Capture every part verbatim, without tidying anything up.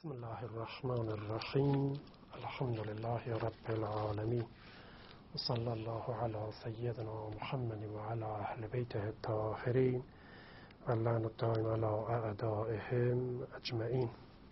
بسم الله الرحمن الرحیم. الحمد لله رب العالمین و صلی الله علی سیدنا محمد و علی اهل بیته الطاهرین و اللعنة الدائم علی اعدائهم اجمعین.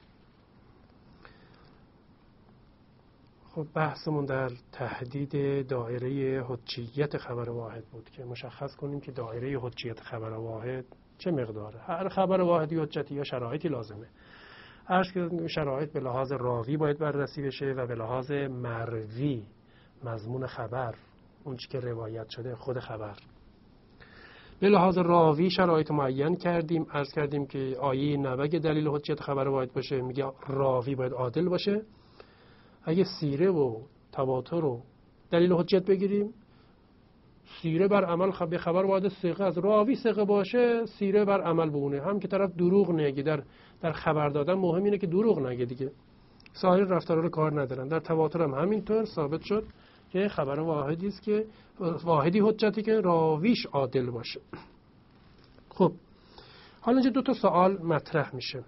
خب بحثمون در تحدید دایره حجیت خبر واحد بود که مشخص کنیم که دایره حجیت خبر واحد چه مقداره. هر خبر واحدی حجتی یا شرایطی لازمه. عرض که شرایط به لحاظ راوی باید بررسی بشه و به لحاظ مروی، مضمون خبر، اون چی که روایت شده، خود خبر. به لحاظ راوی شرایط معین کردیم. عرض کردیم که آیه نبگ دلیل حجیت خبر واحد باشه، میگه راوی باید عادل باشه. اگه سیره و تواتر رو دلیل حجیت بگیریم، سیره بر عمل به خبر واحد ثقه است. راوی ثقه باشه، سیره بر عمل بونه. هم که طرف دروغ نگه. در در خبر دادن مهم اینه که دروغ نگه دیگه. سایر رفتارا رو کار ندارن. در تواتر هم همینطور ثابت شد که خبر واحدی است که واحدی حجتی که راویش عادل باشه. خب حالا اینجا دو تا سوال مطرح میشه.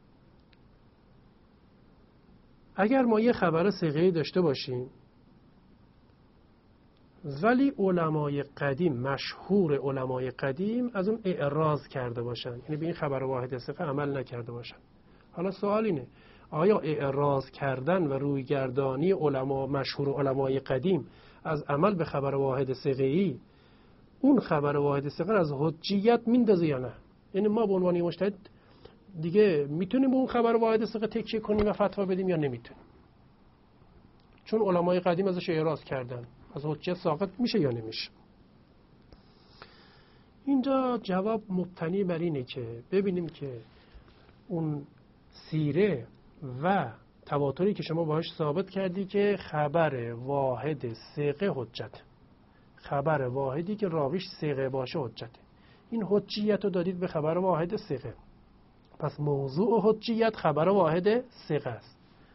اگر ما یه خبر ثقه‌ای داشته باشیم ولی علمای قدیم، مشهور علمای قدیم از اون اعراض کرده باشن، یعنی به این خبر واحد ثقه عمل نکرده باشن. حالا سوال اینه، آیا اعراض کردن و رویگردانی علما، مشهور علمای قدیم از عمل به خبر واحد ثقه‌ای اون خبر واحد ثقه از حجیت میندازه یا نه؟ یعنی ما به عنوان مجتهد دیگه میتونیم به اون خبر واحد ثقه تکیه کنیم و فتوا بدیم یا نمیتونیم؟ چون علمای قدیم ازش اعراض کردن، از حجیت ساقط میشه یا نمیشه؟ اینجا جواب مبتنی بر اینه که ببینیم که اون سیره و تواتری که شما باهاش ثابت کردی که خبر واحد ثقه حجت، خبر واحدی که راویش ثقه باشه حجته، این حجیت رو دادید به خبر واحد ثقه. پس موضوع حجیت خبر واحد ثقه است.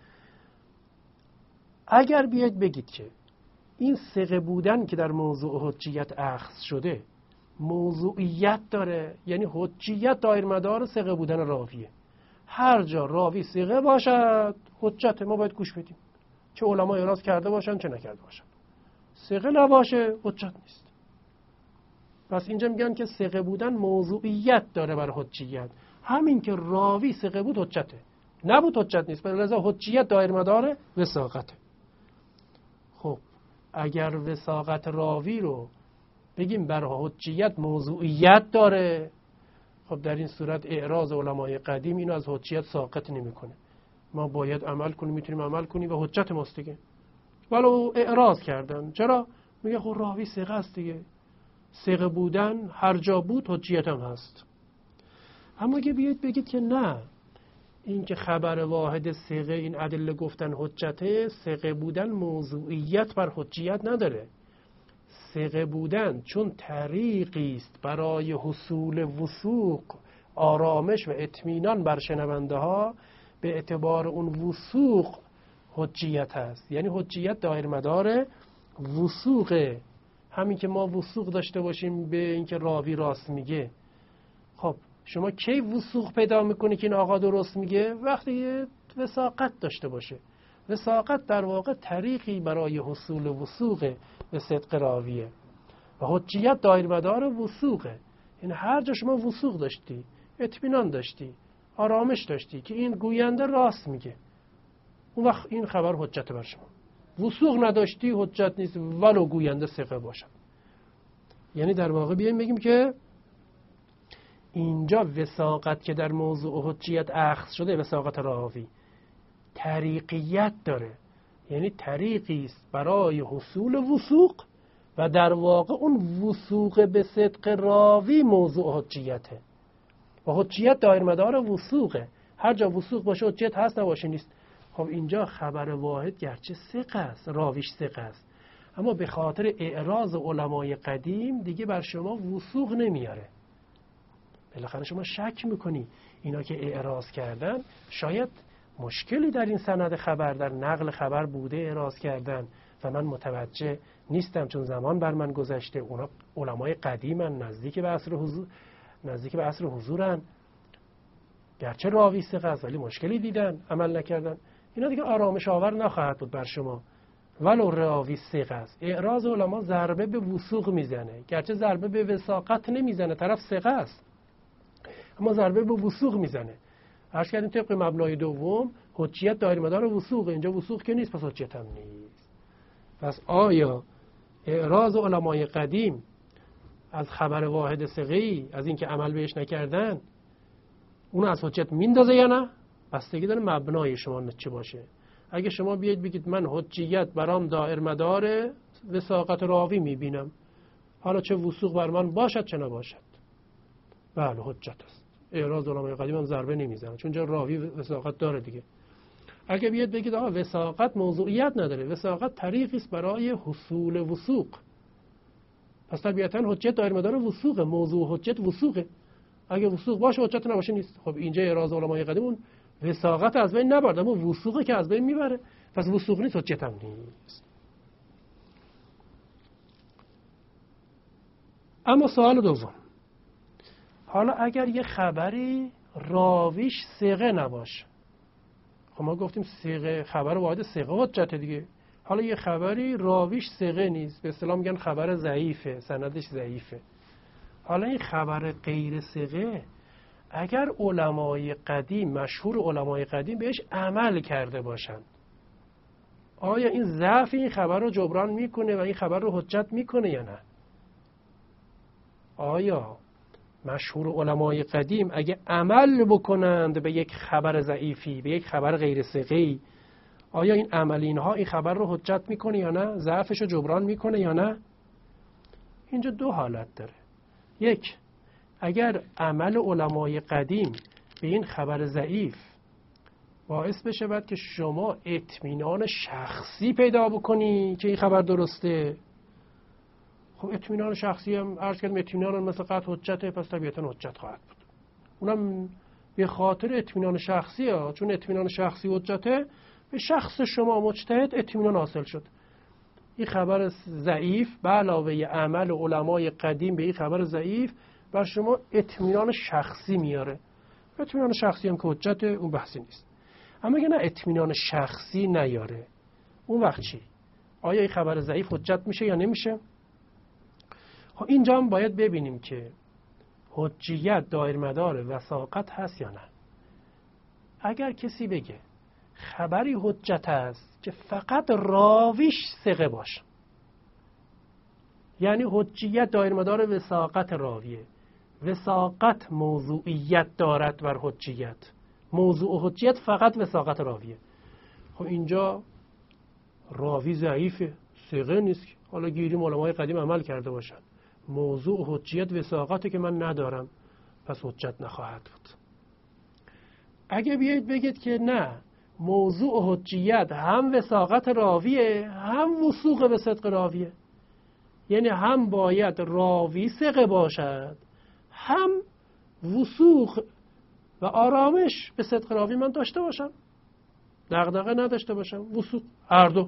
اگر بیاید بگید که این ثقه بودن که در موضوع حجیت اخذ شده موضوعیت داره، یعنی حجیت دایر مدار ثقه بودن راویه، هر جا راوی ثقه باشد حجت، ما باید گوش بدیم، چه علما اعراض کرده باشن چه نکرده باشن. ثقه نباشه حجت نیست. پس اینجا میگن که ثقه بودن موضوعیت داره بر حجیت. همین که راوی ثقه بود حجته، نبود حجت نیست. لذا حجیت دایر مدار وثاقته. خب اگر وثاقت راوی رو بگیم بر حجیت موضوعیت داره، خب در این صورت اعراض علمای قدیم اینو از حجیت ساقط نمیکنه. ما باید عمل کنیم، میتونیم عمل کنیم و حجت ماست دیگه. ولو اعراض کردن، چرا؟ میگه خب راوی ثقه است دیگه، ثقه بودن هر جا بود حجیت هم هست. اما اگه بیاید بگید که نه، این که خبر واحد ثقه این ادله گفتن حجته، ثقه بودن موضوعیت بر حجیت نداره. ثقه بودن چون طریقی است برای حصول وثوق، آرامش و اطمینان بر شنونده ها، به اعتبار اون وثوق حجیت هست. یعنی حجیت دایر مدار وثوقه. همین که ما وثوق داشته باشیم به اینکه راوی راست میگه. خب شما کی وثوق پیدا میکنی که این آقا درست میگه؟ وقتی وثاقت داشته باشه. وثاقت در واقع طریقی برای حصول وثوق به صدق راویه و حجیت دایر مدار وثوقه. این هر جا شما وثوق داشتی، اطمینان داشتی، آرامش داشتی که این گوینده راست میگه، اون وقت این خبر حجت بر شما. وثوق نداشتی حجت نیست ولو گوینده ثقه باشد. یعنی در واقع بیایم بگیم که اینجا وثاقت که در موضوع حجیت اخذ شده، وثاقت راوی طریقیت داره، یعنی طریقی است برای حصول وثوق و در واقع اون وثوق به صدق راوی موضوع حجیته و حجیت دایر مدار وثوقه. هر جا وثوق باشه حجیت هست، نباشه نیست. خب اینجا خبر واحد گرچه ثقه است، راویش ثقه است، اما به خاطر اعراض علمای قدیم دیگه بر شما وثوق نمیاره. بالاخره شما شک میکنی اینا که اعراض کردن شاید مشکلی در این سند خبر، در نقل خبر بوده اعراض کردن و من متوجه نیستم چون زمان بر من گذشته. اونا علمای قدیمن، نزدیک به عصر حضور، نزدیک به عصر حضورن. گرچه راوی ثقه است ولی مشکلی دیدن عمل نکردن، اینا دیگه آرامش آور نخواهد بود بر شما. ولو راوی ثقه است. اعراض علما ضربه به وثوق میزنه، گرچه ضربه به وثاقت نمیزنه، طرف ثقه است، اما ضربه به وثوق میزنه. عرض کردیم طبق مبنای دوم حجیت دایر مدار وثوق، اینجا وثوق که نیست، پس حجیت هم نیست. پس آیا اعراض علمای قدیم از خبر واحد ثقه‌ای، از اینکه عمل بهش نکردن، اون از حجیت میندازه یا نه؟ بستگی داره مبنای شما چه باشه. اگه شما بیاید بگید من حجیت برام دایر مدار وثاقت راوی میبینم، حالا چه وثوق بر من باشد چه نباشد، بله حجت است. اعراض علمای قدیم هم ضربه نمیزنه، چون جا راوی وثاقت داره دیگه. اگه بیاید بگید آقا وثاقت موضوعیت نداره، وثاقت طریقی است برای حصول وثوق، پس طبیعتا حجت دایر مدار وثوق، موضوع حجت وثوقه. اگه وثوق باشه حجت نباشه نیست. خب اینجا اعراض علمای قدیم اون وثاقت از بین نبرد، اما وثوقه که از بین میبره، پس وثوق نیست، حجت هم نیست. اما سوال دوم، حالا اگر یه خبری راویش ثقه نباشه، خب ما گفتیم ثقه خبر واحد ثقه حجت دیگه، حالا یه خبری راویش ثقه نیست، به اصطلاح میگن خبر ضعیفه، سندش ضعیفه. حالا این خبر غیر ثقه اگر علمای قدیم، مشهور علمای قدیم بهش عمل کرده باشن، آیا این ضعف این خبر رو جبران میکنه و این خبر رو حجت میکنه یا نه؟ آیا مشهور علمای قدیم اگه عمل بکنند به یک خبر ضعیفی، به یک خبر غیر ثقه‌ای، آیا این عمل اینها این خبر رو حجت میکنه یا نه؟ ضعفش رو جبران میکنه یا نه؟ اینجا دو حالت داره. یک، اگر عمل علمای قدیم به این خبر ضعیف باعث بشه بعد که شما اطمینان شخصی پیدا بکنی که این خبر درسته، خب اطمینان شخصی هم عرض کردم اطمینان مثل قطع حجته، پس طبیعتا حجت خواهد بود. اونم به خاطر اطمینان شخصی ها، چون اطمینان شخصی حجته، به شخص شما مجتهد اطمینان حاصل شد. این خبر ضعیف به علاوه عمل علمای قدیم به این خبر ضعیف بر شما اطمینان شخصی میاره. اطمینان شخصی هم که حجته، اون بحثی نیست. اما اگه نه اطمینان شخصی نیاره، اون وقت چی؟ آیا این خبر ضعیف حجت میشه یا نمیشه؟ خب اینجا هم باید ببینیم که حجیت دایر مدار وثاقت هست یا نه. اگر کسی بگه خبری حجت است که فقط راویش ثقه باشه، یعنی حجیت دایر مدار وثاقت راویه، وثاقت موضوعیت دارد بر حجیت، موضوع حجیت فقط وثاقت راویه، خب اینجا راوی ضعیفه، ثقه نیست. حالا گیریم علمای قدیم عمل کرده باشن، موضوع حجیت وثاقتی که من ندارم، پس حجت نخواهد بود. اگه بیایید بگید که نه، موضوع حجیت هم وثاقت راویه هم وثوق به صدق راویه، یعنی هم باید راوی ثقه باشد هم وثوق و آرامش به صدق راوی من داشته باشم، دغدغه نداشته باشم، وثوق هر دو.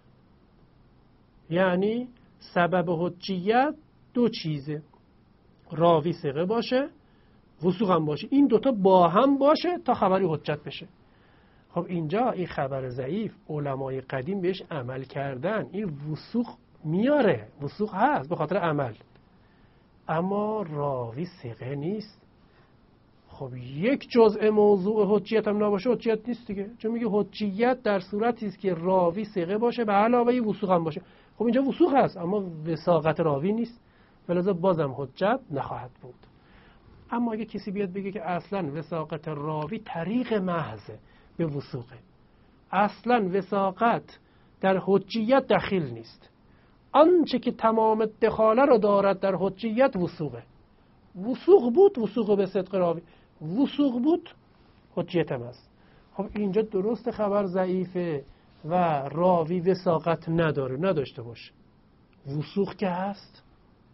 یعنی سبب حجیت دو چیزه، راوی ثقه باشه، وثوق هم باشه، این دوتا با هم باشه تا خبری حجت بشه. خب اینجا این خبر ضعیف علمای قدیم بهش عمل کردن، این وثوق میاره، وثوق هست به خاطر عمل، اما راوی ثقه نیست. خب یک جزء موضوع حجیت هم نباشه حجیت نیست دیگه، چون میگه حجیت در صورتی است که راوی ثقه باشه به علاوه وثوق هم باشه. خب اینجا وثوق هست اما وثاقت راوی نیست، ولذا بازم حجت نخواهد بود. اما اگه کسی بیاد بگه که اصلا وثاقت راوی طریق محض به وثوقه، اصلا وثاقت در حجیت دخیل نیست، آنچه که تمام دخاله رو دارد در حجیت وثوقه، وثوق بود وثوق به صدق راوی، وثوق بود حجیت هم هست. خب اینجا درست خبر ضعیفه و راوی وثاقت نداره، نداشته باشه، وثوق که هست.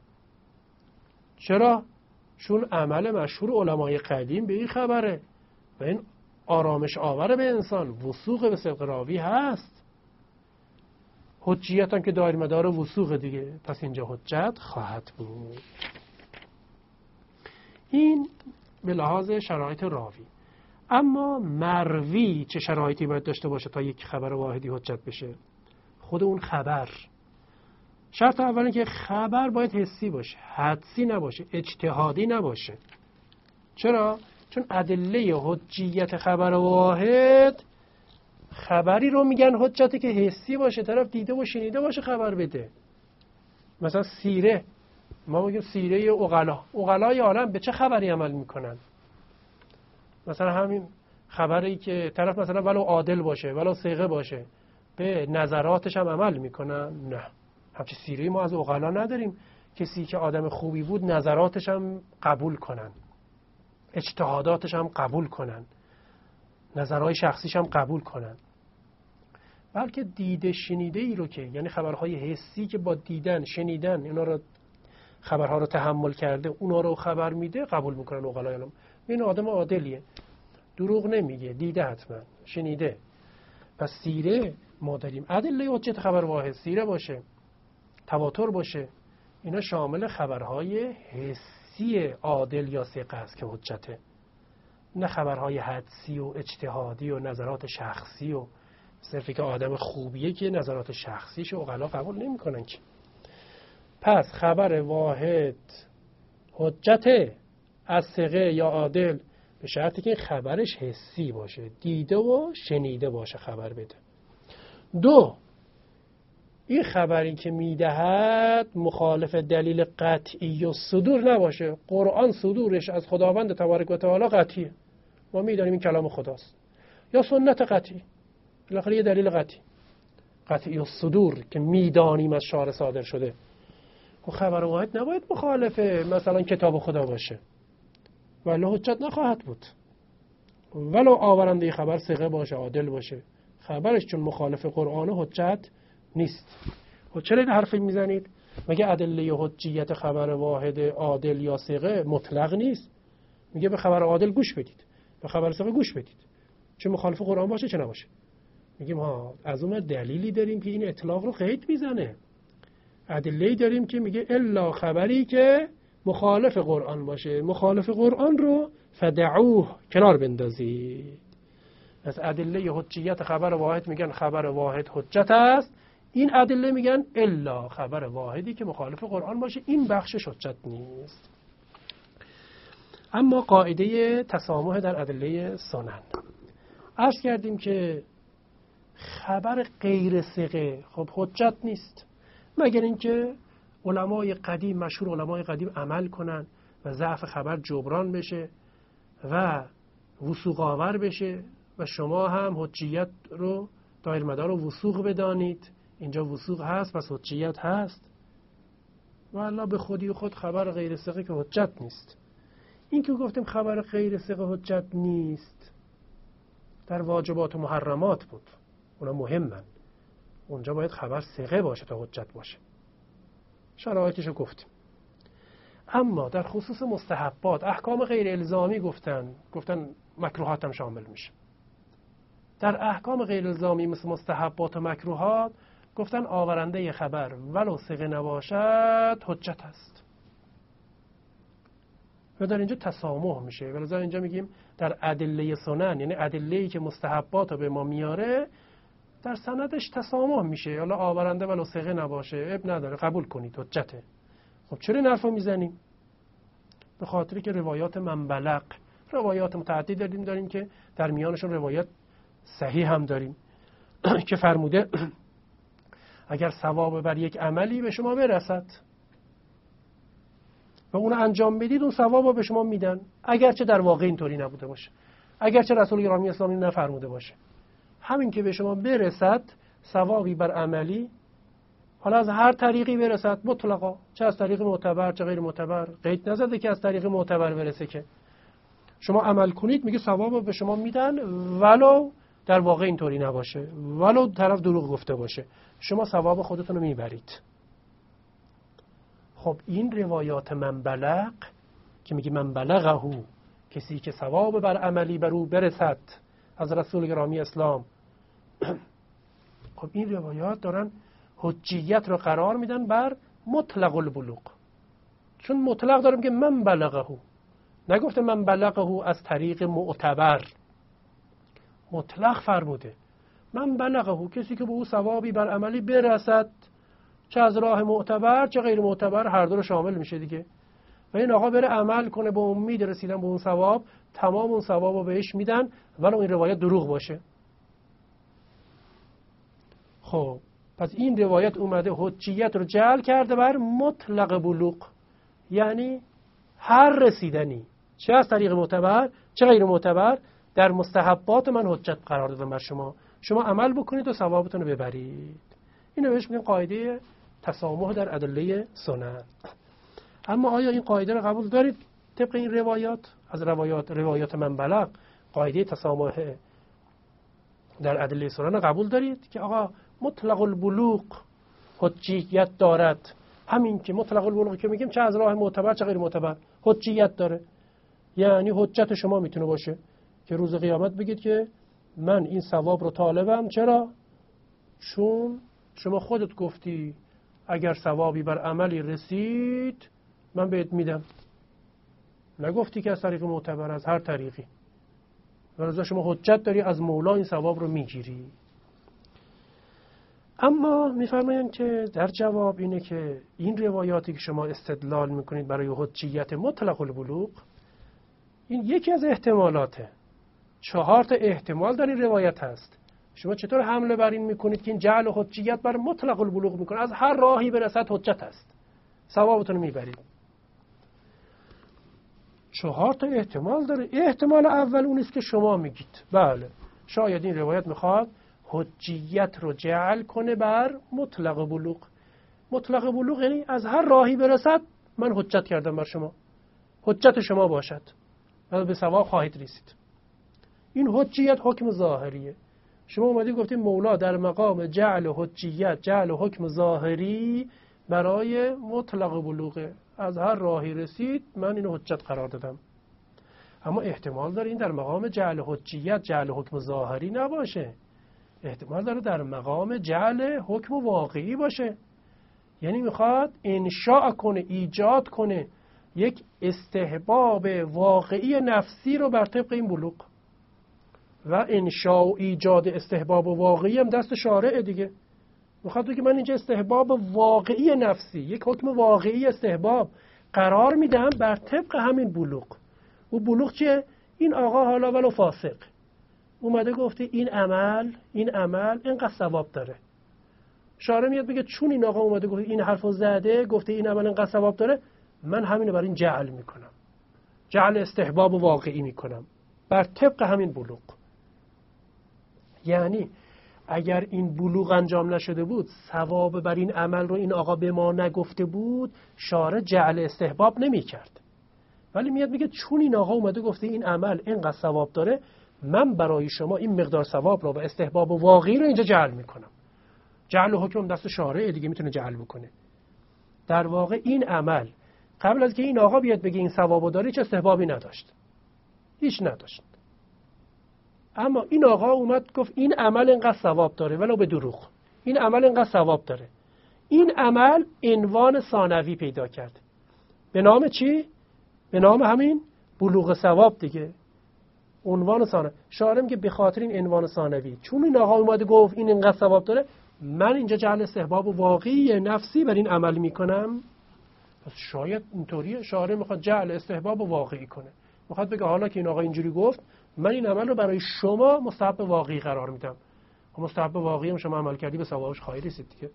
چرا؟ چون عمل مشهور علمای قدیم به این خبره و این آرامش آوره به انسان، وثوق به صدق راوی هست. حجیت هم که دایر مدار وثوق دیگه، پس اینجا حجت خواهد بود. این به لحاظ شرایط راوی. اما مروی چه شرایطی باید داشته باشه تا یک خبر واحدی حجت بشه؟ خود اون خبر. شرط اول اینه که خبر باید حسی باشه، حدسی نباشه، اجتهادی نباشه. چرا؟ چون ادله حجیت خبر واحد خبری رو میگن حجته که حسی باشه، طرف دیده و شنیده باشه خبر بده. مثلا سیره، ما میگیم سیره عقلا، عقلای عالم به چه خبری عمل میکنن؟ مثلا همین خبری که طرف مثلا ولو عادل باشه ولو ثقه باشه به نظراتش هم عمل میکنن؟ نه، همچه سیره ما از عقلا نداریم. کسی که آدم خوبی بود نظراتش هم قبول کنن، اجتهاداتش هم قبول کنن، نظرهای شخصیش هم قبول کنن. بلکه دیده شنیده ای رو که، یعنی خبرهای حسی که با دیدن شنیدن اینا رو، خبرها رو تحمل کرده، اونا رو خبر میده، قبول میکنن عقلای عالم. این آدم عادلیه، دروغ نمیگه، دیده، حتما شنیده. پس سیره ما داریم ادله حجت خبر واحد، سیره باشه، تواتر باشه، اینا شامل خبرهای حسی عادل یا ثقه است که حجته، نه خبرهای حدسی و اجتهادی و نظرات شخصی و صرفی که آدم خوبیه که نظرات شخصیش عقلا قبول نمیکنن که. پس خبر واحد حجته از ثقه یا عادل به شرطی که خبرش حسی باشه، دیده و شنیده باشه خبر بده. دو، این خبری که میدهد مخالف دلیل قطعی و صدور نباشه. قرآن صدورش از خداوند تبارک و تعالی قطعیه، ما میدانیم این کلام خداست، یا سنت قطعی، بالاخره یه دلیل قطعی قطعی و صدور که میدانیم از شارع صادر شده. و خبر واحد نباید مخالف مثلا کتاب خدا باشه، ولی حجت نخواهد بود. ولو آورنده خبر ثقه باشه، عادل باشه، خبرش چون مخالف قرآن حجت نیست. و چرا این حرفی میزنید؟ مگه ادله حجیت خبر واحد عادل یا ثقه مطلق نیست؟ میگه به خبر عادل گوش بدید، به خبر ثقه گوش بدید، چه مخالف قرآن باشه چه نباشه. میگیم ها از اون دلیلی داریم که این اطلاق رو قید میزنه. ادله‌ای داریم که میگه الا خبری که مخالف قرآن باشه، مخالف قرآن رو فدعوه، کنار بندازید. از ادله حجیت خبر واحد میگن خبر واحد حجت است، این ادله میگن الا خبر واحدی که مخالف قرآن باشه این بخشش حجت نیست. اما قاعده تسامح در ادله سنن، عرض کردیم که خبر غیر ثقه خب حجت نیست، مگر اینکه علمای قدیم، مشهور علمای قدیم عمل کنن و ضعف خبر جبران بشه و وثوق آور بشه و شما هم حجیت رو دایر مدار رو وثوق بدانید. اینجا وثوق هست پس حجیت هست، و الا به خودی خود خبر غیر ثقه که حجت نیست. این که گفتیم خبر غیر ثقه حجت نیست در واجبات و محرمات بود، اونا مهمن، اونجا باید خبر ثقه باشه تا حجت باشه، شرایطش رو گفتیم. اما در خصوص مستحبات، احکام غیر الزامی گفتن گفتن مکروهات هم شامل میشه. در احکام غیر الزامی مثل مستحبات و مکروهات گفتن آورنده خبر ولو ثقه نباشد حجت است و در اینجا تسامح میشه. ولذا اینجا میگیم در ادله سنن، یعنی ادله‌ای که مستحبات رو به ما میاره، در سندش تسامح میشه. حالا آورنده ولو ثقه نباشه اب نداره، قبول کنید حجته. خب چرا این حرفو میزنیم؟ به خاطری که روایات منبلغ، روایات متعددی داریم داریم که در میانشون روایات صحیح هم داریم که فرموده اگر ثواب بر یک عملی به شما برسد و اون انجام بدید، اون ثواب به شما میدن، اگرچه در واقع اینطوری نبوده باشه، اگرچه رسول گرامی اسلامی نفرموده باشه. همین که به شما برسد ثوابی بر عملی، حالا از هر طریقی برسد مطلقا، چه از طریق معتبر چه غیر معتبر، قید نزده که از طریق معتبر برسه، که شما عمل کنید میگه ثواب به شما میدن ولو در واقع اینطوری نباشه، ولو طرف دروغ گفته باشه، شما ثواب خودتون رو میبرید. خب این روایات منبلغ که میگه منبلغه، کسی که ثواب بر عملی بر او برسد از رسول گرامی اسلام، خب این روایات دارن حجیت رو قرار میدن بر مطلق البلوغ، چون مطلق داریم که من بلغه، نگفته من بلغه از طریق معتبر، مطلق فرموده. من بلغه، کسی که به او ثوابی بر عملی برسد، چه از راه معتبر چه غیر معتبر، هر دو رو شامل میشه دیگه. و این آقا بره عمل کنه به امید رسیدن به اون ثواب، تمام اون ثواب رو بهش میدن ولو این روایت دروغ باشه. خب پس این روایت اومده حجیت رو جعل کرده بر مطلق بلوغ، یعنی هر رسیدنی چه از طریق معتبر چه غیر معتبر در مستحبات من حجت قرار دادم بر شما، شما عمل بکنید و ثوابتون رو ببرید. اینو بهش میگن قاعده تسامح در ادله سنن. اما آیا این قاعده رو قبول دارید طبق این روایات؟ از روایات روایات من بلغ قاعده تسامح در ادله سنن رو قبول دارید که آقا مطلق البلوغ حجیت دارد؟ همین که مطلق البلوغ که میگیم چه از راه معتبر چه غیر معتبر حجیت داره، یعنی حجت شما میتونه باشه که روز قیامت بگید که من این ثواب رو طالبم. چرا؟ چون شما خودت گفتی اگر ثوابی بر عملی رسید من بهت میدم، نگفتی که از طریق معتبر، از هر طریقی. ولذا شما حجت داری از مولا این ثواب رو میگیری. اما میفرمایند که در جواب اینه که این روایاتی که شما استدلال میکنید برای حجیت مطلق البلوغ، این یکی از احتمالاته. چهار تا احتمال در این روایت هست. شما چطور حمله بر این میکنید که این جعل و حجیت بر مطلق البلوغ میکنه؟ از هر راهی برسد حجت هست، ثوابتون رو میبرید. چهار تا احتمال داره. احتمال اول اون است که شما میگید بله شاید این روایت میخواد حجیت رو جعل کنه بر مطلق بلوغ. مطلق بلوغ یعنی از هر راهی برسد من حجت کردم بر شما، حجت شما باشد و به ثواب خواهید رسید. این حجیت حکم ظاهریه. شما اومدید گفتید مولا در مقام جعل حجیت جعل حکم ظاهری برای مطلق بلوغه، از هر راهی رسید من اینو حجت قرار دادم. اما احتمال داره این در مقام جعل حجیت جعل حکم ظاهری نباشه، احتمال داره در مقام جعل حکم واقعی باشه. یعنی میخواد انشاء کنه، ایجاد کنه یک استحباب واقعی نفسی رو بر طبق این بلوغ. و انشاء و ایجاد استحباب واقعی هم دست شارع دیگه. میخواد که من اینجا استحباب واقعی نفسی، یک حکم واقعی استحباب قرار میدم بر طبق همین بلوغ. و بلوغ چیه؟ این آقا حالا ولو فاسق اومده گفته این عمل این عمل اینقدر ثواب داره. شارع میاد بگه چون این آقا اومده گفته این حرفو زده، گفته این عمل اینقدر ثواب داره، من همینو برای این جعل میکنم، جعل استحباب واقعی میکنم بر طبق همین بلوغ. یعنی اگر این بلوغ انجام نشده بود، ثواب بر این عمل رو این آقا به ما نگفته بود، شارع جعل استحباب نمیکرد. ولی میاد میگه چون این آقا اومده گفته این عمل اینقدر ثواب داره، من برای شما این مقدار ثواب رو و استحباب واقعی رو اینجا جعل میکنم. جعل و حکم دست شارع دیگه میتونه جعل بکنه. در واقع این عمل قبل از که این آقا بیاد بگه این ثوابو داره هیچ استحبابی نداشت، هیچ نداشت. اما این آقا اومد گفت این عمل اینقدر ثواب داره ولو به دروغ، این عمل اینقدر ثواب داره. این عمل عنوان ثانوی پیدا کرد. به نام چی؟ به نام همین بلوغ ثواب دیگه. عنوان ثانوی. شارع میگه به خاطر این عنوان ثانوی، چون این آقا اومد گفت این اینقدر ثواب داره، من اینجا جعل استحباب واقعی نفسی بر این عمل میکنم. پس شاید اینطوریه. شارع میخواد جعل استحباب واقعی کنه، میخواد بگه حالا که این آقا اینجوری گفت، من این عمل رو برای شما مستحب واقعی قرار میدم. و مستحب واقعی هم شما عمل کردی به ثوابش خواهی رسید دیگه.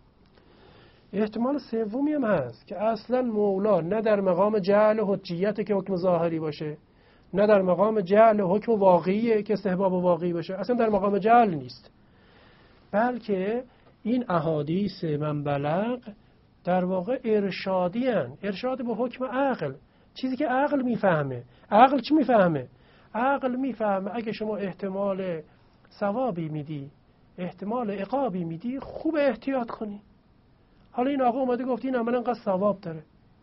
احتمال سومی هم هست که اصلا مولا نه در مقام جعل حجیت که حکم ظاهری باشه، نه در مقام جعل حکم واقعی که استحباب واقعی باشه، اصلا در مقام جعل نیست، بلکه این احادیث من بلغ در واقع ارشادی هن. ارشاد به حکم عقل، چیزی که عقل میفهمه. عقل چی میفهمه؟ عقل میفهمه اگه شما احتمال ثوابی میدی، احتمال عقابی میدی، خوب احتیاط کنی. حالا این آقا اومده گفت این عمل انقدر ثواب داره.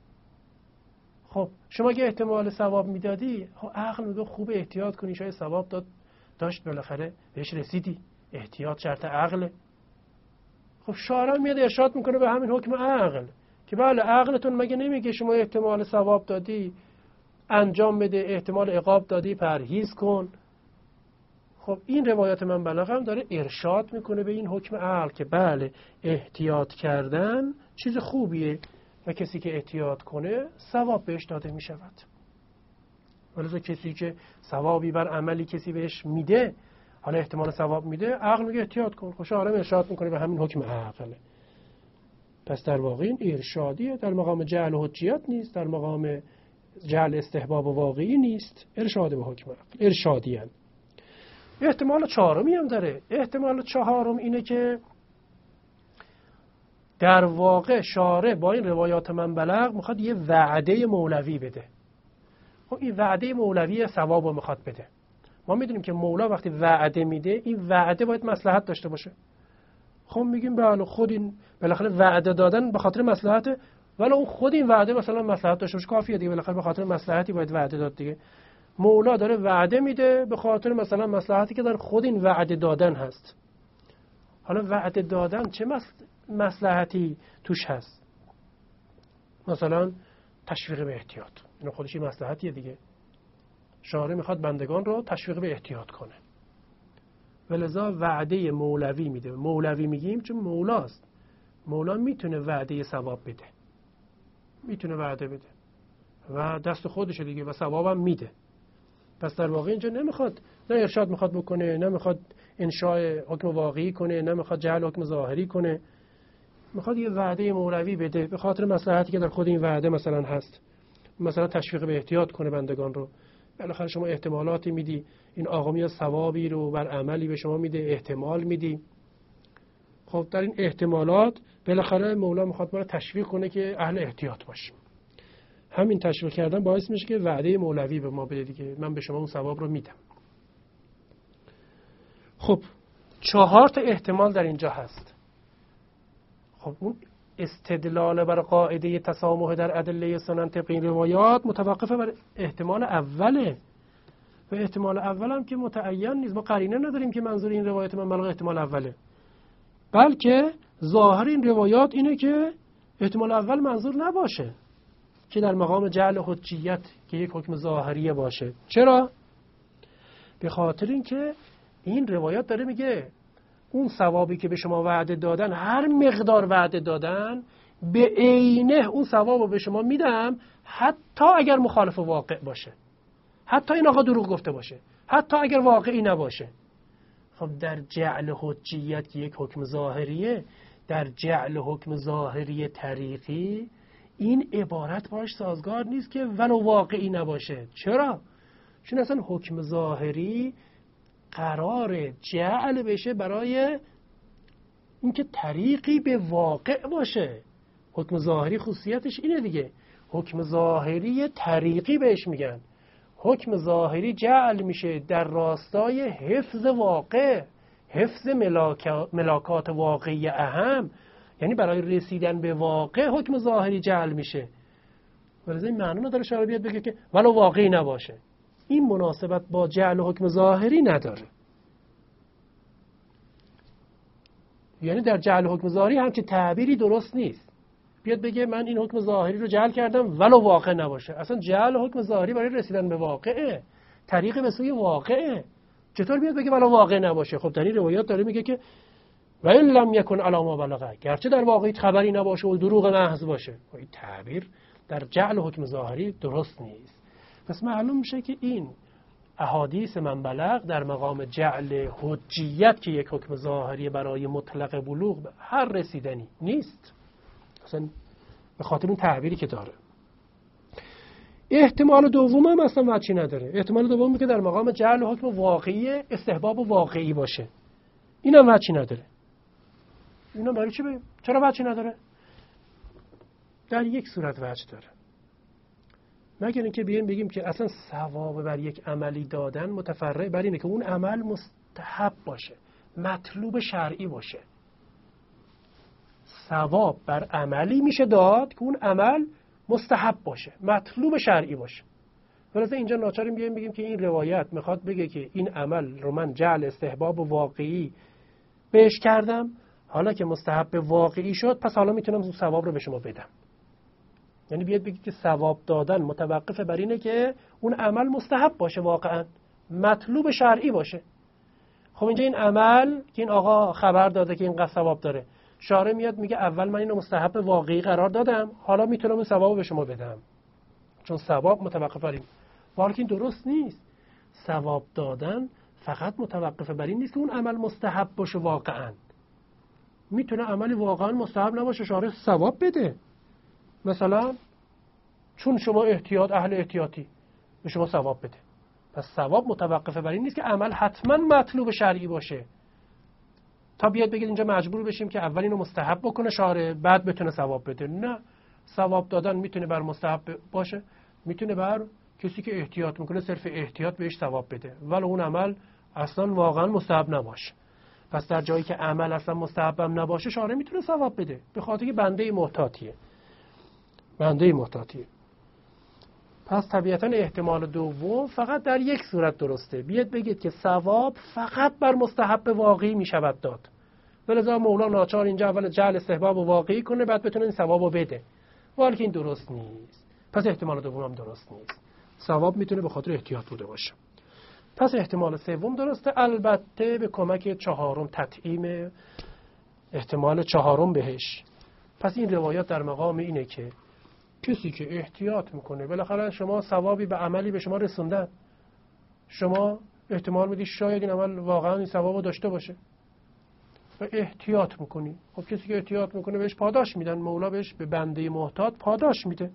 خب شما اگه احتمال ثواب میدادی، عقل میگه خوب احتیاط کنی، شاید ثواب داد داشت بالاخره بهش رسیدی. احتیاط شرط عقله. خب شارع میاد ارشاد میکنه به همین حکم عقل که بله عقلتون مگه نمیگه شما احتمال ثواب دادی انجام بده، احتمال عقاب دادی پرهیز کن. خب این روایت من بلغ هم داره ارشاد میکنه به این حکم عقل که بله احتیاط کردن چیز خوبیه و کسی که احتیاط کنه ثواب بهش داده میشود. ولذا کسی که ثوابی بر عملی کسی بهش میده، حالا احتمال ثواب میده، عقل میگه احتیاط کن. خوش عالم ارشاد میکنه به همین حکم عقل. پس در واقع این ارشادیه، در مقام جعل و حجیت نیست، در مقام جعل استحباب و واقعی نیست، ارشاد به حکم عقل، ارشادیه. احتمال چهارمی هم داره. احتمال چهارم اینه که در واقع شارع با این روایات من بلغ میخواد یه وعده مولوی بده. خب این وعده مولوی ثواب رو میخواد بده. ما میدونیم که مولا وقتی وعده میده این وعده باید مصلحت داشته باشه. خب میگیم بله خود این بالاخره وعده دادن به خاطر مصلحته، ولی اون خود این وعده مثلا مصلحت داشته باشه کافیه دیگه، بالاخره به خاطر مصلحتی باید وعده داد دیگه. مولا داره وعده میده به خاطر مثلا مصلحتی که در خود این وعده دادن هست. حالا وعده دادن چه مصلحتی توش هست؟ مثلا تشویق به احتیاط، این خودش این مصلحتیه دیگه. شارع میخواد بندگان رو تشویق به احتیاط کنه، ولذا وعده مولوی میده. مولوی میگیم چون مولاست، مولا میتونه وعده ثواب بده، میتونه وعده بده و دست خودشه دیگه و ثوابم میده. پس در واقع اینجا نمیخواد نه ارشاد میخواد بکنه، نه میخواد انشاء حکم واقعی کنه، نه میخواد جعل حکم ظاهری کنه، میخواد یه وعده مولوی بده به خاطر مصلحتی که در خود این وعده مثلا هست. مثلا تشویق به احتیاط کنه بندگان رو. بالاخره شما احتمالاتی میدی، این آقا میاد ثوابی رو بر عملی به شما میده، احتمال میدی. خب در این احتمالات بالاخره مولا میخواد ما رو تشویق کنه که اهل احتیاط باشیم. همین تشویق کردن باعث میشه که وعده مولوی به ما بده دیگه، من به شما اون ثواب رو میدم. خب چهار تا احتمال در اینجا هست. خب اون استدلال بر قاعده تسامح در ادله سنن طبق این روایات متوقف بر احتمال اوله و احتمال اول هم که متعین نیست. ما قرینه نداریم که منظور این روایت من بلغ احتمال اوله، بلکه ظاهر این روایات اینه که احتمال اول منظور نباشه، که در مقام جعل حجیت که یک حکم ظاهریه باشه. چرا؟ به خاطر اینکه این روایات داره میگه اون ثوابی که به شما وعده دادن، هر مقدار وعده دادن، به عینه اون ثواب رو به شما میدم، حتی اگر مخالف واقع باشه، حتی این آقا دروغ گفته باشه، حتی اگر واقعی نباشه. خب در جعل حجیت که یک حکم ظاهریه، در جعل حکم ظاهری طریقی این عبارت باش سازگار نیست که ولو واقعی نباشه. چرا؟ چون اصلا حکم ظاهری قرار جعل بشه برای اینکه طریقی به واقع باشه. حکم ظاهری خصوصیتش اینه دیگه، حکم ظاهری طریقی بهش میگن. حکم ظاهری جعل میشه در راستای حفظ واقع، حفظ ملاکات واقعی اهم، یعنی برای رسیدن به واقع حکم ظاهری جعل میشه. ولذا این معنی نداره شارع بیاد بگه که ولو واقعی نباشه. این مناسبت با جعل حکم ظاهری نداره. یعنی در جعل حکم ظاهری همچین تعبیری درست نیست. بیاد بگه من این حکم ظاهری رو جعل کردم ولو واقع نباشه. اصلا جعل حکم ظاهری برای رسیدن به واقعه، طریق به سوی واقعه. چطور بیاد بگه ولو واقع نباشه؟ خب در این روایات داره میگه که و این لم یکن علی ما بلغ، گرچه در واقع خبری نباشه و دروغ محض باشه. این تعبیر در جعل حکم ظاهری درست نیست. پس معلوم میشه که این احادیث من بلغ در مقام جعل حجیت که یک حکم ظاهری برای مطلق بلوغ به هر رسیدنی نیست، اصلا به خاطر اون تعبیری که داره. احتمال دوم هم اصلا وجهی نداره. احتمال دومی که در مقام جعل حکم واقعی استحباب واقعی باشه، اینم وجهی نداره. اینا برای چی بگیم؟ چرا وجهی نداره؟ در یک صورت وجه داره، مگر اینکه بیایم بگیم که اصلا ثواب بر یک عملی دادن متفرع بر اینه که اون عمل مستحب باشه، مطلوب شرعی باشه. ثواب بر عملی میشه داد که اون عمل مستحب باشه، مطلوب شرعی باشه. ولذا اینجا ناچاریم بیایم بگیم که این روایت میخواد بگه که این عمل رو من جعل استحباب واقعی بهش کردم، حالا که مستحب واقعی شد پس حالا میتونم اون ثواب رو به شما بدم. یعنی بیاد بگید که ثواب دادن متوقف بر اینه که اون عمل مستحب باشه، واقعا مطلوب شرعی باشه. خب اینجا این عمل که این آقا خبر داده که اینقدر ثواب داره، شارع میاد میگه اول من اینو مستحب واقعی قرار دادم، حالا میتونم این ثوابو به شما بدم، چون ثواب متوقف بر این. ولی این درست نیست. ثواب دادن فقط متوقف بر این نیست که اون عمل مستحب باشه واقعا. میتونه عملی واقعا مستحب نباشه شارع ثواب بده. مثلا چون شما احتیاط اهل احتیاطی به شما ثواب بده. پس ثواب متوقف بر این نیست که عمل حتما مطلوب شرعی باشه تا بیاد بگید اینجا مجبور بشیم که اول اینو مستحب بکنه شارع بعد بتونه ثواب بده. نه، ثواب دادن میتونه بر مستحب باشه، میتونه بر کسی که احتیاط میکنه صرف احتیاط بهش ثواب بده ولی اون عمل اصلا واقعا مستحب نباشه. پس در جایی که عمل اصلا مستحبم نباشه شارع میتونه ثواب بده به خاطر که بنده محتاطیه. بنده محتاطیه. پس طبیعتا احتمال دوم فقط در یک صورت درسته، بیاد بگید که ثواب فقط بر مستحب واقعی میشود داد، ولذا مولا ناچار اینجا اول جعل استحباب واقعی کنه بعد بتونه این ثوابو بده. ولی این درست نیست. پس احتمال دوم هم درست نیست. ثواب میتونه به خاطر احتیاط بوده باشه. پس احتمال سوم درسته، البته به کمک چهارم تطعیم احتمال چهارم بهش. پس این روایات در مقام اینه که کسی که احتیاط میکنه، بالاخره شما ثوابی به عملی به شما رسوندن، شما احتمال میدی شاید این عمل واقعا این ثوابو داشته باشه و احتیاط میکنی. خب کسی که احتیاط میکنه بهش پاداش میدن، مولا بهش به بنده محتاط پاداش میده.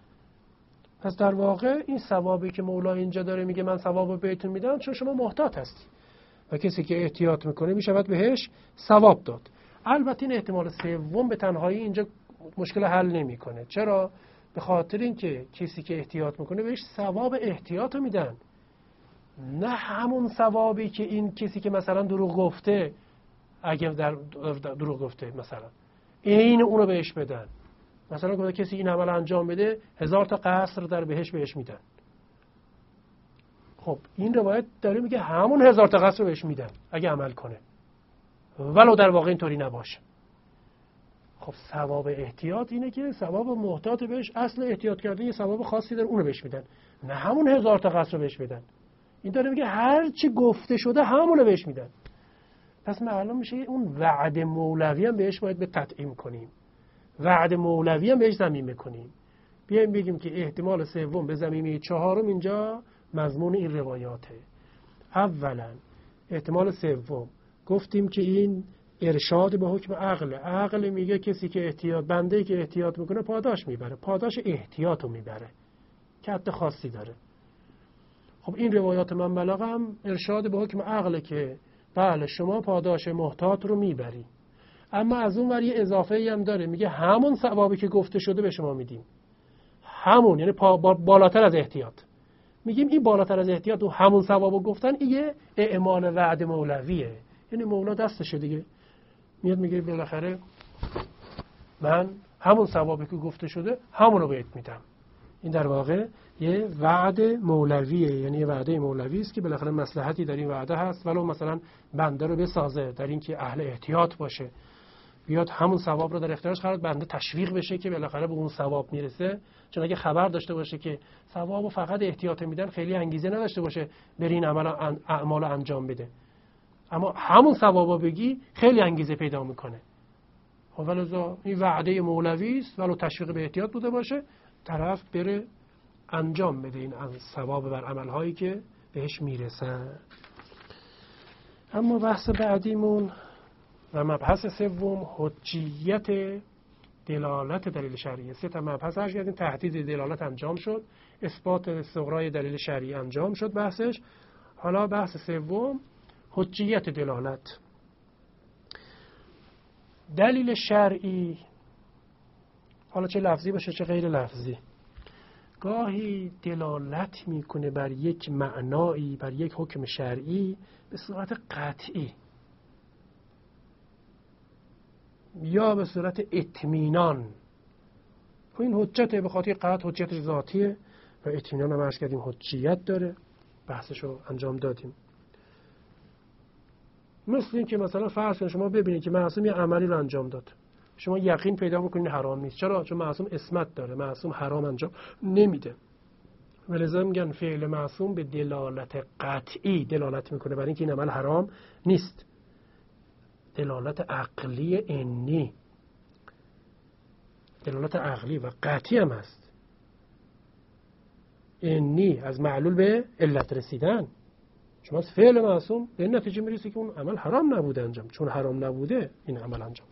پس در واقع این ثوابی که مولا اینجا داره میگه من ثوابو بهتون میدم چون شما محتاط هستی و کسی که احتیاط میکنه میشود بهش ثواب داد. البته این احتمال سوم به تنهایی اینجا مشکل حل نمیکنه. چرا؟ به خاطر اینکه کسی که احتیاط میکنه بهش ثواب احتیاط رو میدن، نه همون ثوابی که این کسی که مثلا دروغ گفته، اگر در دروغ گفته مثلا این اونو بهش بدن. مثلا گفته کسی این عمل انجام بده هزار تا قصر در بهش بهش میدن. خب این روایت داره میگه همون هزار تا قصر رو بهش میدن اگه عمل کنه، ولو در واقع اینطوری نباشه. خب ثواب احتیاط اینه که ثواب محتاط بهش اصل احتیاط کردن یه ثواب خاصی داره اونو بهش میدن، نه همون هزار تا قصر رو بهش بدن. این داره میگه هر چی گفته شده همونو بهش میدن. پس معلوم میشه اون وعد مولوی هم بهش باید به تطعیم کنیم، وعد مولوی هم بهش ضمیمه کنیم. بیایم بگیم که احتمال سوم به ضمیمه چهارم اینجا مضمون این روایاته. اولا احتمال سوم گفتیم که این ارشاد به حکم عقل. عقل میگه کسی که احتیاط بنده که احتیاط میکنه پاداش میبره، پاداش احتیاطو میبره که حد خاصی داره. خب این روایات من بلغم ارشاد به حکم عقل که بله شما پاداش محتاط رو میبری، اما از اون ور یه اضافه ای هم داره، میگه همون ثوابی که گفته شده به شما میدیم، همون، یعنی بالاتر از احتیاط. میگیم این بالاتر از احتیاط و همون ثوابو گفتن این یه اعمال وعد مولویه، یعنی مولا دستشه دیگه، میاد میگه بالاخره من همون ثوابی که گفته شده همون رو بهت میدم. این در واقع یه وعد مولویه، یعنی یه وعده مولوی است که بالاخره مصلحتی در این وعده هست، ولو مثلا بنده رو بسازه در این که اهل احتیاط باشه، بیاد همون ثواب رو در اختیارش قرار بنده تشویق بشه که بالاخره به اون ثواب میرسه. چون اگه خبر داشته باشه که ثوابو فقط احتیاط میدن خیلی انگیزه نداشته باشه بری این عمل اعمال انجام بده، اما همون ثوابو بگی خیلی انگیزه پیدا میکنه. ولذا این وعده مولوی است، ولو تشویق به احتیاط بوده باشه طرف بره انجام بده این ثواب بر عملهایی که بهش میرسن. اما بحث بعدیمون و مبحث سوم حجیت دلالت دلیل شرعی. سه تا مبحث هر کردیم، تهدید دلالت انجام شد، اثبات صغرای دلیل شرعی انجام شد بحثش. حالا بحث سوم حجیت دلالت. دلیل شرعی حالا چه لفظی باشه چه غیر لفظی گاهی دلالت میکنه بر یک معنایی، بر یک حکم شرعی به صورت قطعی یا به صورت اطمینان. این حجت به خاطر قطع حجت ذاتیه و اطمینان هم عرض کردیم حجیت داره، بحثشو انجام دادیم. مثل این که مثلا فرض کنید شما ببینید که معصوم یه عملی رو انجام داد، شما یقین پیدا میکنید حرام نیست. چرا؟ چون معصوم عصمت داره، معصوم حرام انجام نمیده. ولذا میگن فعل معصوم به دلالت قطعی دلالت میکنه، برای اینکه این عمل حرام نیست. دلالت عقلی انی، دلالت عقلی و قطعی هم هست. انی از معلول به علت رسیدن. شما از فعل معصوم به این نتیجه میرسی که اون عمل حرام نبوده انجام، چون حرام نبوده این عمل انجام.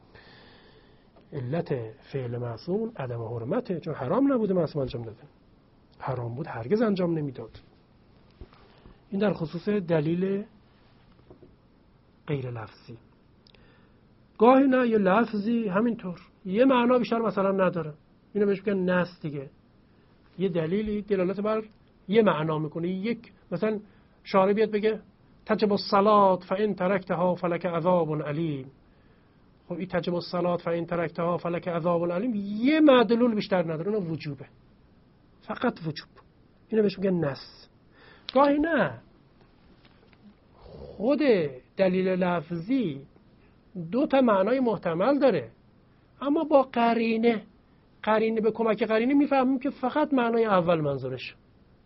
علت فعل معصوم عدم حرمته، چون حرام نبوده معصوم انجام داده. حرام بود هرگز انجام نمیداد. این در خصوص دلیل غیر لفظی. گاهی نه یه لفظی همینطور یه معنا بیشتر مثلا نداره، اینو بهش میگن نص دیگه. یه دلیلی دلالت بر یه معنا میکنه. یک مثلا شارع بیاد بگه تجب الصلاة فإن ترکتها فلک عذاب علیم. خب این تجب الصلاة فإن ترکتها فلک عذاب علیم یه معدلول بیشتر نداره، اون وجوبه، فقط وجوب. اینو بهش میگن نص. گاهی نه خود دلیل لفظی دو تا معنای محتمل داره، اما با قرینه قرینه به کمک قرینه میفهمیم که فقط معنای اول منظورش.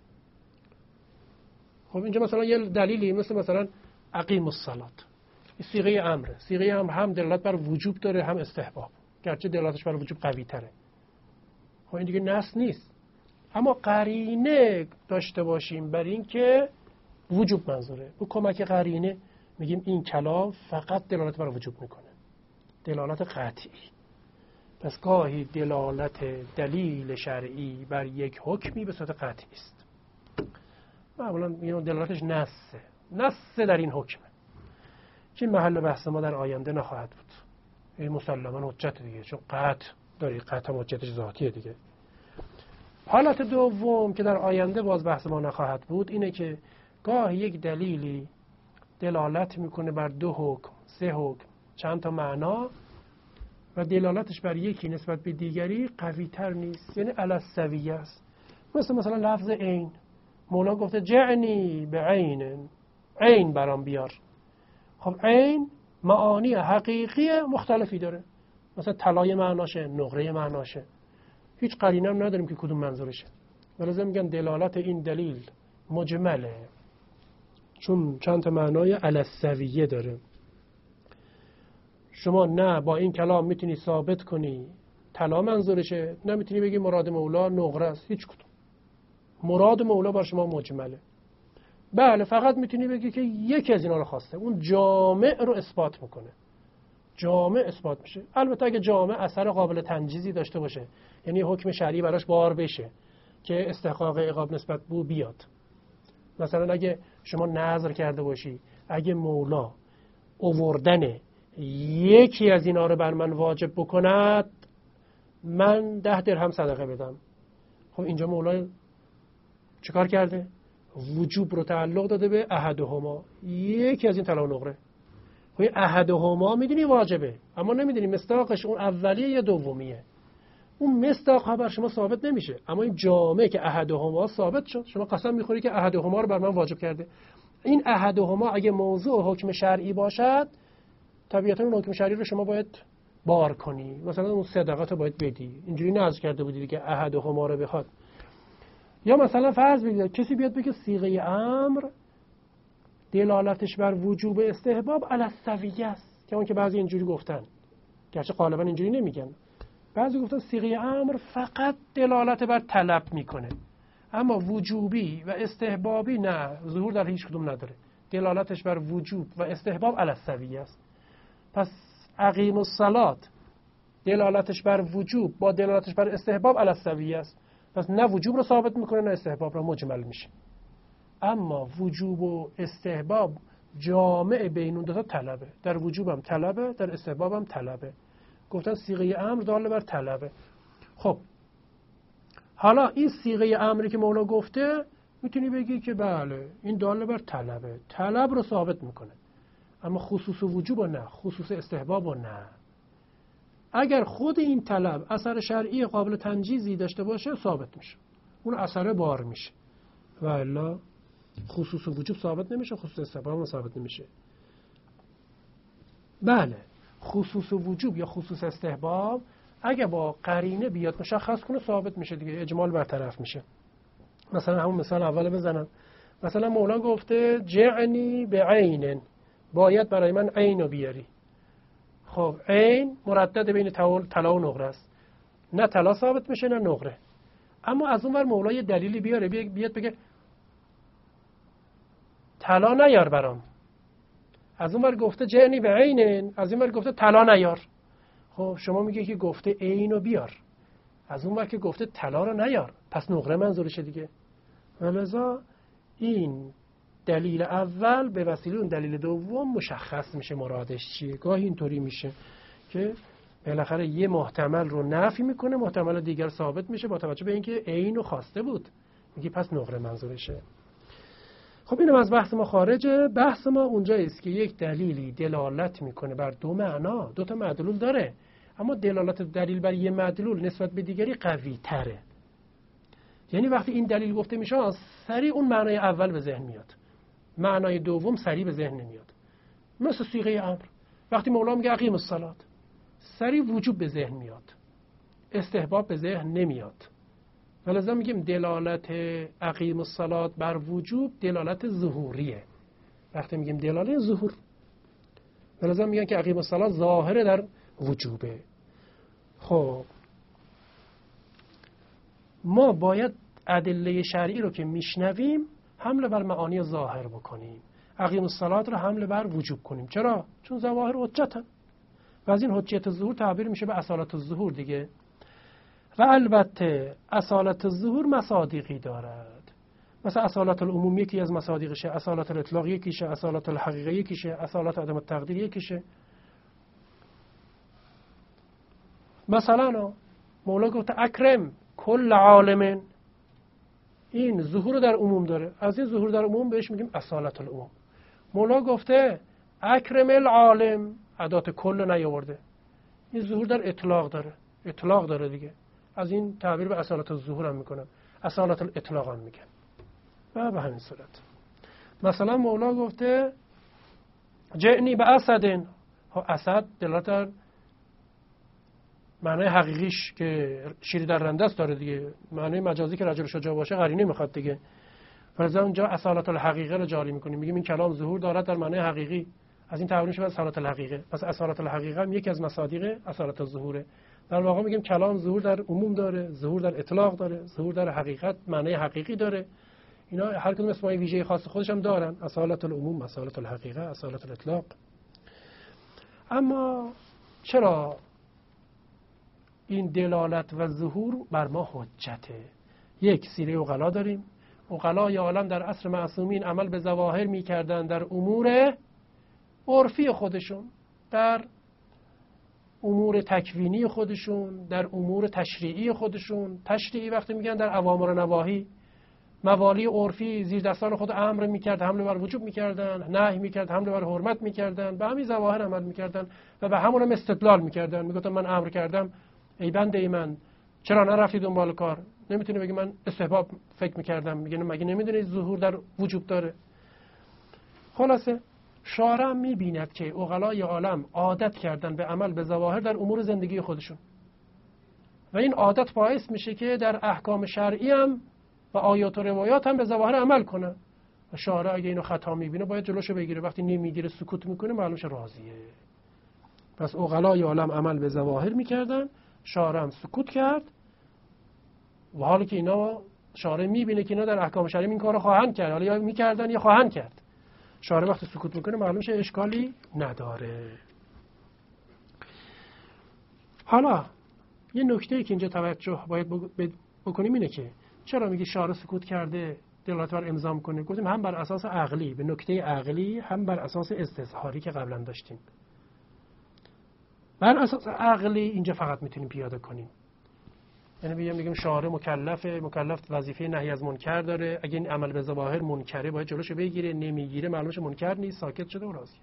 خب اینجا مثلا یه دلیلی مثل مثلا اقیم الصلاة، این صیغه امره. صیغه امر هم دلالت بر وجوب داره هم استحباب، گرچه دلالتش بر وجوب قوی تره. خب این دیگه نص نیست، اما قرینه داشته باشیم برای این که وجوب منظوره. به کمک قرینه میگیم این کلام فقط دلالت بر وجوب میکنه، دلالت قطعی. پس گاهی دلالت دلیل شرعی بر یک حکمی به صورت قطعی است. معمولا اینو دلالتش نصه، نصه در این حکمه که محل بحث ما در آینده نخواهد بود. این مسلما حجت دیگه، چون قطع داری، قطع هم حجتش ذاتیه دیگه. حالت دوم که در آینده باز بحث ما نخواهد بود اینه که گاهی یک دلیلی دلالت میکنه بر دو حکم، سه حکم، چند تا معنا و دلالتش بر یکی نسبت به دیگری قوی تر نیست، یعنی علی السویه است. مثل مثلا لفظ عین، مولا گفته جعنی به عین، عین برام بیار. خب عین معانی حقیقی مختلفی داره، مثلا طلای معناشه، نقره معناشه، هیچ قرینه هم نداریم که کدوم منظورشه. ولذا میگن دلالت این دلیل مجمله، چون چند تا معنای علی السویه داره. شما نه با این کلام میتونی ثابت کنی طلا منظورشه، نه میتونی بگی مراد مولا نقره است، هیچ کدوم. مراد مولا بر شما مجمله. بله فقط میتونی بگی که یکی از اینا رو خواسته، اون جامع رو اثبات میکنه، جامع اثبات میشه. البته اگه جامع اثر قابل تنجیزی داشته باشه، یعنی حکم شرعی براش بار بشه که استحقاق عقاب نسبت به بیاد. مثلا اگه شما نظر کرده باشی اگه مولا آوردن یکی از اینا رو بر من واجب بکند من ده درهم صدقه بدم. خب اینجا مولا چیکار کرده؟ وجوب رو تعلق داده به احدهما، یکی از این طلا و نقره. خب این احدهما میدونی واجبه، اما نمیدونی مصداقش اون اولیه یا دومیه. اون مصداق ها بر شما ثابت نمیشه، اما این جامعه که احدهما ثابت شد، شما قسم میخوری که احدهما رو بر من واجب کرده. این احدهما اگه موضوع حکم شرعی باشد طبیعتا اون حکم شرعی رو شما باید بار کنی، مثلا اون صدقات رو باید بدی. اینجوری نذر کرده بودی که احدهما رو بخواد. یا مثلا فرض بگیرید کسی بیاد بگه صیغه امر دلالتش بر وجوب استحباب علی السویه است، که اون که بعضی اینجوری گفتن، گرچه غالبا اینجوری نمیگن، بعضی گفتن صیغه امر فقط دلالت بر طلب میکنه، اما وجوبی و استحبابی نه، ظهور در هیچ کدوم نداره، دلالتش بر وجوب و استحباب علی السویه است. پس اقیم الصلاة دلالتش بر وجوب با دلالتش بر استحباب علی السویه است. پس نه وجوب رو ثابت میکنه نه استحباب رو، مجمل میشه. اما وجوب و استحباب جامع بین اون دو تا طلبه، در وجوب هم طلبه، در استحباب هم طلبه. گفتن صیغه امر دال بر طلبه. خب حالا این صیغه امری که مولا گفته میتونی بگی که بله این دال بر طلبه، طلب رو ثابت میکنه، اما خصوص وجوب و نه، خصوص استحباب و نه. اگر خود این طلب اثر شرعی قابل تنجیزی داشته باشه ثابت میشه، اون اثر بار میشه، و الا خصوص وجوب ثابت نمیشه، خصوص استحباب ثابت نمیشه. بله خصوص وجوب یا خصوص استحباب اگه با قرینه بیاد مشخص کنه ثابت میشه دیگه، اجمال برطرف میشه. مثلا همون مثال اول بزنم. مثلا مولا گفته جعنی به عین، باید برای من عین رو بیاری. خب عین مردد بین طلا و نقره است، نه طلا ثابت میشه نه نقره. اما از اون ور مولا یه دلیلی بیاره، بیاد بگه طلا نیار برام. از اون ور گفته جعنی به عین، از این ور گفته طلا نیار. خب شما میگه که گفته عین رو بیار، از اون ور که گفته طلا رو نیار، پس نقره منظورشه دیگه. ولذا این دلیل اول به وسیله اون دلیل دوم مشخص میشه مرادش چیه. گاهی اینطوری میشه که بالاخره یه محتمل رو نفی میکنه، محتمل دیگر ثابت میشه با توجه به اینکه عین رو خواسته بود، میگه پس نقره منظورشه. خب اینم از بحث ما خارجه. بحث ما اونجایی است که یک دلیلی دلالت میکنه بر دو معنا، دو تا مدلول داره، اما دلالت دلیل بر یه مدلول نسبت به دیگری قوی تره. یعنی وقتی این دلیل گفته میشه سریع اون معنای اول به ذهن میاد، معنای دوم سریع به ذهن نمیاد. مثل صیغه امر، وقتی مولا میگه اقیم الصلاة، سریع وجوب به ذهن میاد، استحباب به ذهن نمیاد. ولذا میگیم دلالت اقیم الصلاة بر وجوب دلالت ظهوریه. وقتی میگیم دلالت ظهور، ولذا میگن که اقیم الصلاة ظاهره در وجوبه. خب ما باید ادله شرعی رو که میشنویم حمله بر معانی ظاهر بکنیم، اقیم الصلاة رو حمله بر وجوب کنیم. چرا؟ چون ظواهر حجتن و از این حجت ظهور تعبیر میشه به اصالت الظهور دیگه. و البته اصالت الظهور مصادیقی دارد، مثلا اصالت العموم یکی از مصادیقشه، اصالت الاطلاق یکیشه، اصالت الحقیقه یکیشه، اصالت عدم التقدیر یکیشه. مثلا مولا گفته اکرم کل عالم، این ظهور در عموم داره، از این ظهور در عموم بهش میگیم اصالت العموم. مولا گفته اکرم العالم، ادات کل نیاورده، این ظهور در اطلاق داره، اطلاق داره دیگه، از این تعبیر به اصالت الظهور هم میکنن، اصالت الاطلاق هم میگن. و به همین صورت مثلا مولا گفته جعنی به اسدن، اسد دلالت در معنای حقیقیش که شیر در رنده است داره دیگه، معنای مجازی که رجل شجاع باشه قرینه میخواد دیگه. فرضاً اونجا اصالت الحقیقه رو جاری میکنیم، میگیم این کلام ظهور دارد در معنای حقیقی، از این تعبیر میشه اصالت الحقیقه. پس اصالت الحقیقه هم یکی از مصادیق اصالت الظهوره. در واقع میگیم کلام ظهور در عموم داره، ظهور در اطلاق داره، ظهور در حقیقت معنای حقیقی داره. اینا هر کدوم اسمای ویژه خاص خودش هم دارن، اصالت العموم، اصالت الحقیقه، اصالت الاطلاق. اما چرا این دلالت و ظهور بر ما حجته؟ یک، سیره عقلا داریم. عقلای عالم در عصر معصومین عمل به ظواهر میکردن در امور عرفی خودشون، در امور تکوینی خودشون، در امور تشریعی خودشون. تشریعی وقتی میگن در اوامر و نواهی، موالی عرفی زیر دستان خود امر میکرد حمله بر وجوب میکردن، نهی میکرد حمله بر حرمت میکردن، به همین ظواهر عمل میکردن و به همون هم استدلال میکردن. میگفتن من امر کردم، ای بنده من چرا نرفتی دنبال کار؟ نمیتونی بگی من استحباب فکر میکردم، میگن مگه نمیدونی ظهور در وجوب داره؟ خلاصه شارع میبیند که عقلای عالم عادت کردن به عمل به ظواهر در امور زندگی خودشون و این عادت باعث میشه که در احکام شرعی هم و آیات و روایات هم به ظواهر عمل کنن و شارع اگه اینو خطا میبینه باید جلوشو بگیره. وقتی نمیگیره سکوت میکنه معلومش راضیه. پس عقلای عالم عمل به ظواهر میکردن، شارع هم سکوت کرد و حالا که اینا شارع میبینه که اینا در احکام شرعی این کارو خواهند کرد، حالا یا میکردن یا خواهند کرد، شارع وقتی سکوت میکنه معلوم شه اشکالی نداره. حالا یه نکته‌ای که اینجا توجه باید بکنیم اینه که چرا میگه شارع سکوت کرده دلالت بر امضا کنه؟ گفتیم هم بر اساس عقلی، به نکته عقلی، هم بر اساس استظهاری که قبلا داشتیم. بر اساس عقلی اینجا فقط میتونیم پیاده کنیم، یعنی میگم میگم شارع مکلفه، مکلف وظیفه نهی از منکر داره، اگه این عمل به ظواهر منکره باید جلوشو بگیره، نمیگیره معلومش منکر نیست، ساکت شده و راضیه.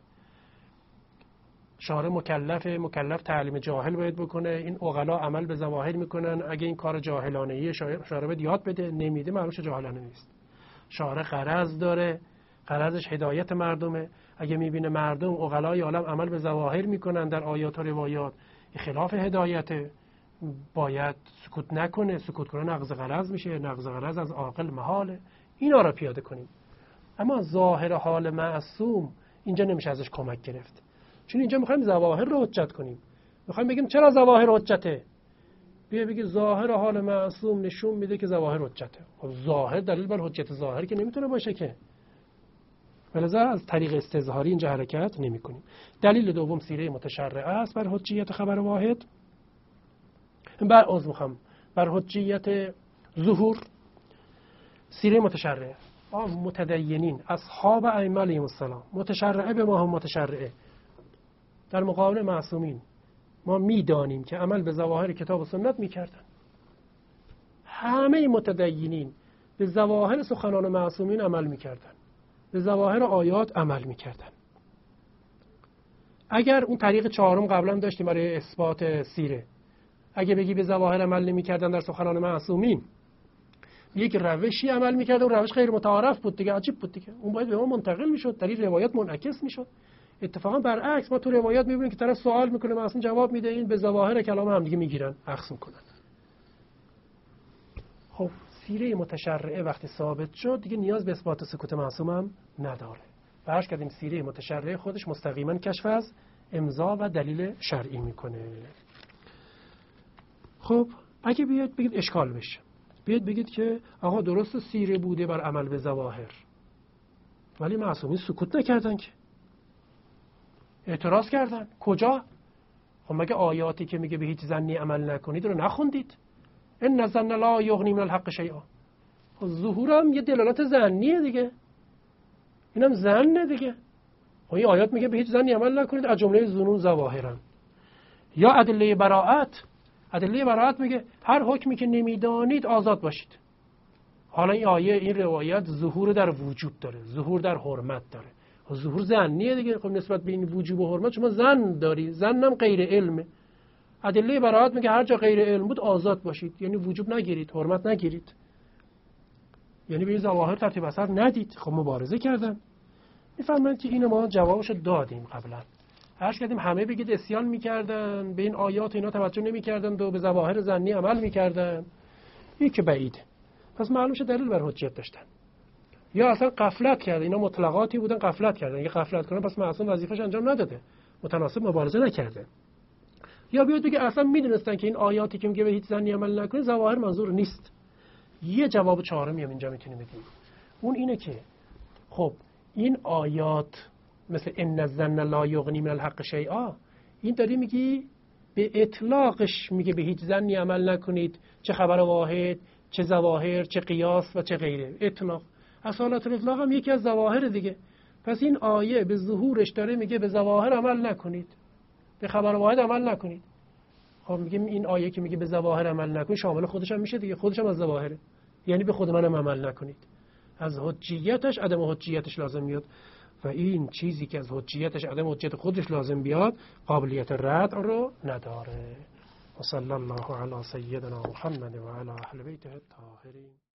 شارع مکلفه، مکلف تعلیم جاهل باید بکنه، این عقلا عمل به ظواهر میکنن، اگه این کار جاهلانه ایه شارع باید یاد بده، نمیده معلومش جاهلانه نیست. شارع غرض داره، غرضش هدایت مردمه، اگه میبینه مردم عقلای عالم عمل به ظواهر میکنن در آیات و روایات خلاف هدایته، باید سکوت نکنه، سکوت کنه نقض غرض میشه، نقض غرض از عاقل محاله. اینا را پیاده کنیم. اما ظاهر حال معصوم اینجا نمیشه ازش کمک گرفت، چون اینجا میخوایم ظواهر رو حجت کنیم. میخوایم بگیم چرا ظواهر حجته؟ بیا بگی ظاهر حال معصوم نشون میده که ظواهر حجته. خب ظاهر دلیل بر حجت ظاهر که نمیتونه باشه که، ولذا از طریق استظهاری اینجا حرکت نمی کنیم. دلیل دوم سیره متشرعه است بر حجیت خبر واحد، بر از میخوام بر حجیت ظهور. سیره متشرعه متدینین اصحاب ائمه علیهم السلام، متشرعه به ما هم متشرعه در مقابل معصومین. ما میدانیم که عمل به ظواهر کتاب و سنت میکردن. همه متدینین به ظواهر سخنان معصومین عمل میکردن، به ظواهر آیات عمل میکردن. اگر اون طریق چهارم قبلا داشتیم برای اثبات سیره، اگه بگی به ظواهر عمل نمیکردن در سخنان معصومین، یک روشی عمل میکرد و روش غیر متعارف بود دیگه، عجیب بود دیگه، اون باید به ما منتقل میشد، در این روایات منعکس میشد. اتفاقا برعکس ما تو روایات میبینیم که طرف سوال میکنه معصوم جواب میده، این به ظواهر کلام هم دیگه میگیرن، اخذ میکنن. خب سیره متشرعه وقتی ثابت شد دیگه نیاز به اثبات سکوت معصوم هم نداره. فرض کردیم سیره متشرعه خودش مستقیما کشف از امضا و دلیل شرعی میکنه. خب اگه بیاد بگید اشکال بشه، بیاد بگید که آقا درست سیره بوده بر عمل به ظواهر، ولی معصومین سکوت نکردن که، اعتراض کردن. کجا؟ خب مگه آیاتی که میگه به هیچ ظنی عمل نکنید رو نخوندید؟ ان الظن لا یغنی من الحق شیئا. خب ظهور هم یه دلالت ظنیه دیگه، اینم ظنه دیگه. خب این آیات میگه به هیچ ظنی عمل نکنید، از جمله ظنون ظواهرن. یا ادله براءت، ادله براءت میگه هر حکمی که نمیدانید آزاد باشید. حالا این آیه این روایت ظهور در وجوب داره، ظهور در حرمت داره. ظهور ظنیه دیگه. خب نسبت به این وجوب و حرمت شما ظن داری، ظنم غیر علمه. ادله براءت میگه هر جا غیر علم بود آزاد باشید، یعنی وجوب نگیرید، حرمت نگیرید، یعنی به این ظواهر ترتیب اثر ندید. خب مبارزه کردن. میفهمن که اینو ما جوابشو دادیم قبلا. عرض کردیم همه بگید اسیان میکردن، به این آیات اینا توجه نمیکردن و به ظواهر ظنی عمل میکردن، این که بعیده. پس معلوم شد دلیل بر حجیت داشتن. یا اصلا غفلت کردن، اینا مطلقاتی بودن غفلت کردن. اگه غفلت کنن پس معصوم وظیفه‌ش انجام نداده، متناسب مبارزه نکرده. یا بیاد بگه اصلا میدونستن که این آیاتی که میگه به هیچ ظنی عمل نکنید ظواهر منظور نیست. یه جواب چهارمی هم اینجا میتونیم بدیم، اون اینه که خب این آیات مثل ان الظن لا یغنی من الحق شیئا، این داری میگی به اطلاقش میگه به هیچ ظنی عمل نکنید، چه خبر واحد، چه ظواهر، چه قیاس و چه غیره. اطلاق، اصالت الاطلاق هم یکی از ظواهر دیگه. پس این آیه به ظهورش داره میگه به ظواهر عمل نکنید، به خبر واحد عمل نکنید. خب میگیم این آیه که میگه به ظواهر عمل نکنید شامل خودش هم میشه دیگه، خودش هم از ظواهره، یعنی به خود منم عمل نکنید. از حجیتش عدم حجیتش لازم میاد و این چیزی که از حجیتش عدم حجیت خودش لازم بیاد قابلیت رد رو نداره. و صلی الله علی سیدنا محمد و علی اهل بیته الطاهرین.